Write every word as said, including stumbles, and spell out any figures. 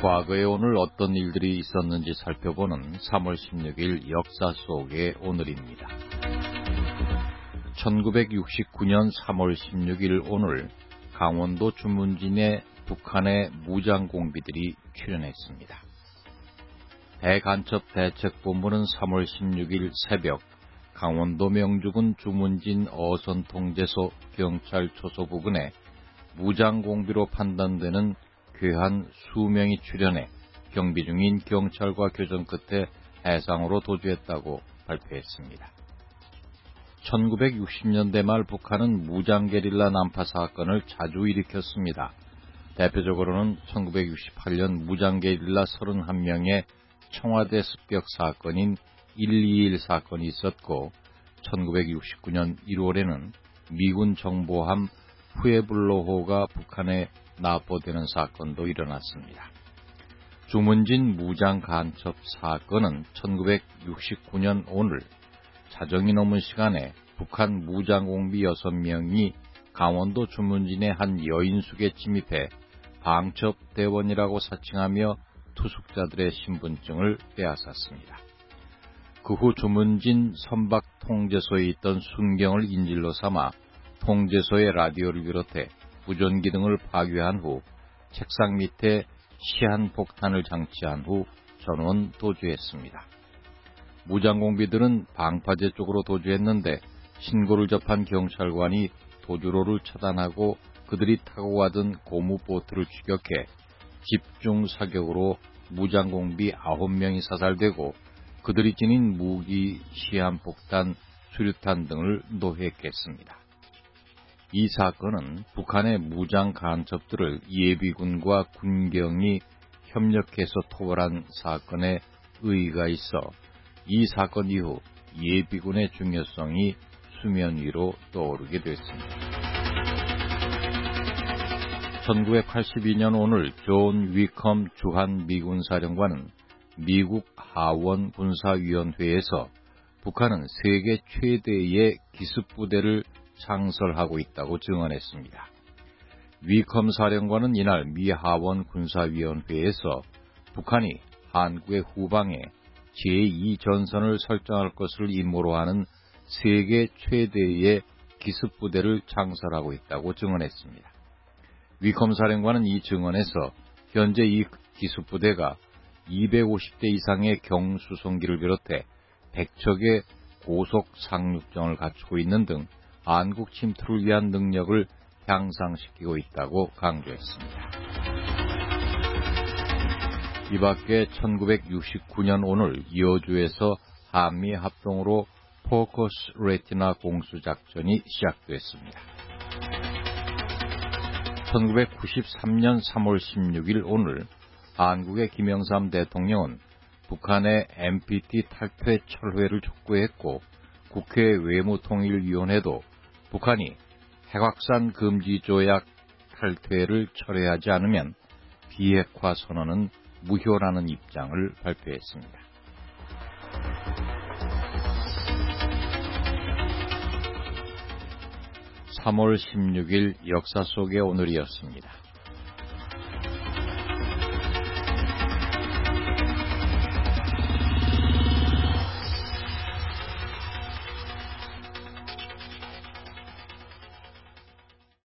과거에 오늘 어떤 일들이 있었는지 살펴보는 삼월 십육일 역사 속의 오늘입니다. 천구백육십구년 삼월 십육일 오늘 강원도 주문진에 북한의 무장공비들이 출현했습니다. 대간첩대책본부는 삼월 십육일 새벽 강원도 명주군 주문진 어선통제소 경찰 초소 부근에 무장공비로 판단되는 괴한 수명이 출현해 경비 중인 경찰과 교전 끝에 해상으로 도주했다고 발표했습니다. 천구백육십년대 말 북한은 무장게릴라 난파 사건을 자주 일으켰습니다. 대표적으로는 천구백육십팔년 무장게릴라 삼십일 명의 청와대 습격 사건인 일이일 사건이 있었고, 천구백육십구년 일월에는 미군 정보함 후에블로호가 북한에 납포되는 사건도 일어났습니다. 주문진 무장간첩 사건은 천구백육십구년 오늘 자정이 넘은 시간에 북한 무장공비 여섯 명이 강원도 주문진의 한 여인숙에 침입해 방첩대원이라고 사칭하며 투숙자들의 신분증을 빼앗았습니다. 그 후 주문진 선박통제소에 있던 순경을 인질로 삼아 통제소의 라디오를 비롯해 무전기 등을 파괴한 후 책상 밑에 시한폭탄을 장치한 후 전원 도주했습니다. 무장공비들은 방파제 쪽으로 도주했는데 신고를 접한 경찰관이 도주로를 차단하고 그들이 타고 가던 고무보트를 추격해 집중 사격으로 무장공비 아홉 명이 사살되고 그들이 지닌 무기, 시한폭탄, 수류탄 등을 노획했습니다. 이 사건은 북한의 무장 간첩들을 예비군과 군경이 협력해서 토벌한 사건에 의의가 있어 이 사건 이후 예비군의 중요성이 수면 위로 떠오르게 됐습니다. 천구백팔십이년 오늘 존 위컴 주한 미군 사령관은 미국 하원 군사위원회에서 북한은 세계 최대의 기습부대를 창설하고 있다고 증언했습니다. 위컴 사령관은 이날 미 하원 군사위원회에서 북한이 한국의 후방에 제이 전선을 설정할 것을 임무로 하는 세계 최대의 기습부대를 창설하고 있다고 증언했습니다. 위컴 사령관은 이 증언에서 현재 이 기습부대가 이백오십대 이상의 경수송기를 비롯해 백척의 고속 상륙정을 갖추고 있는 등 한국 침투를 위한 능력을 향상시키고 있다고 강조했습니다. 이 밖에 천구백육십구년 오늘 여주에서 한미 합동으로 포커스 레티나 공수작전이 시작됐습니다. 천구백구십삼년 삼월 십육일 오늘 한국의 김영삼 대통령은 북한의 엠피티 탈퇴 철회를 촉구했고 국회 외무통일위원회도 북한이 핵확산 금지 조약 탈퇴를 철회하지 않으면 비핵화 선언은 무효라는 입장을 발표했습니다. 삼월 십육일 역사 속의 오늘이었습니다.